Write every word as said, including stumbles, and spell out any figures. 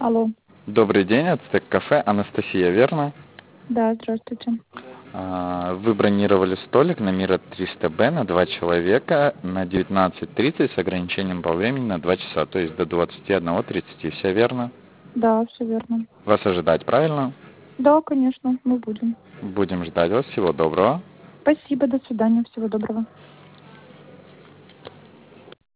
Алло. Добрый день, Ацтек кафе, Анастасия, верно? Да, здравствуйте. А, Вы бронировали столик на Мира триста Б на два человека на девятнадцать тридцать с ограничением по времени на два часа, то есть до двадцати одного тридцати, все верно? Да, все верно. Вас ожидать, правильно? Да, конечно, мы будем. Будем ждать вас, всего доброго. Спасибо, до свидания, всего доброго.